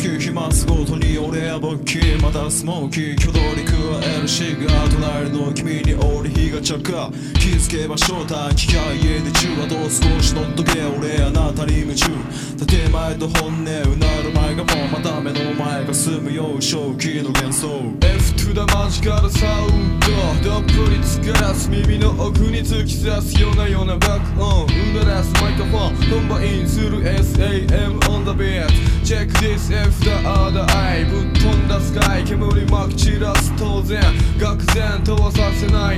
月日増すごとに俺は勃起またスモーキー挙動に加えるシガー隣の君に俺火が着火気づけば正体機械家で中はどう少し乗っとけ俺あなたに夢中建前と本音うなる前がもうまた目の前が済むよう正気の幻想 F to the マジカルサウンドどっぷりつからす耳の奥に突き刺すようなバックオンうならすマイクフォンコンバインする SAM on the beat Check this F the other eye ぶっ飛んだスカイ煙まき散らす当然愕然とはさせない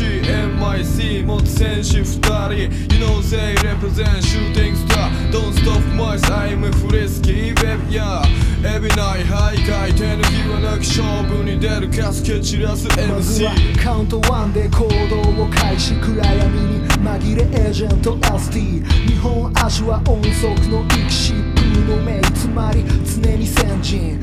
MCMIC 持つ選手2人 You know they represent shooting star Don't stop my I'm frisky baby yeah エビない徘徊手抜きはなき勝負に出るカスケ散らす MC まずはカウント1で行動を開始暗闇に紛れエージェント ST 日本足は音速の生き疾風の命つまり常に先人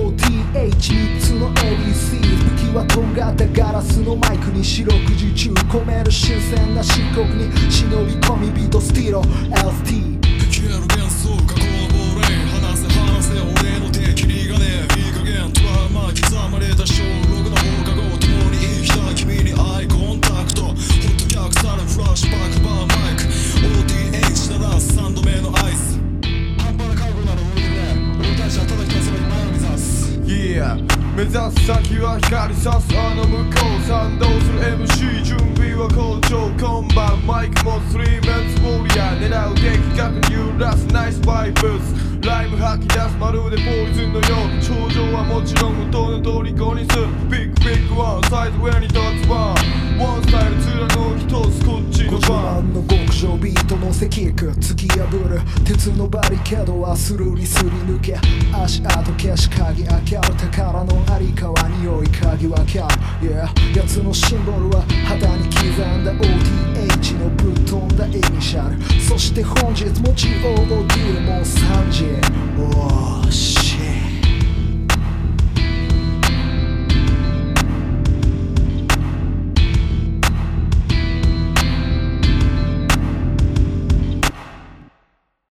OTH3 つの ABC 武器はとんがったガラスのマイクに四六時中込める新鮮な漆黒に忍び込みビートスティロ ST 消える幻想過去の亡霊話せ俺の敵にがねいい加減トラウマ刻まれた小6の放課後共に生きた君にアイコンタクトホット客されフラッシュバックバーマイク OTH なら3度目のアイス半端な覚悟なら俺で俺たちはただひたすらに前を目指す Yeah 目指す先は光さすあの向こう賛同する MC 準備は好調今晩マイクもスリーメンズウォリアー狙う的確に揺らすナイスバイブスライム吐き出すまるでポイズンのよう頂上はもちろん無糖の虜にするビッグビッグワンサイズ上に立つワンワンスタイル貫き通すこっちのバンの極上ビートのせキック突き破る鉄のバリケードはスルリすり抜け足跡消し鍵開ける宝のありかは匂い鍵はキャル、yeah、やつのシンボルは肌に刻んだ OTH のぶっ飛んだイニシャルそして本日も GOOD もう3時おーし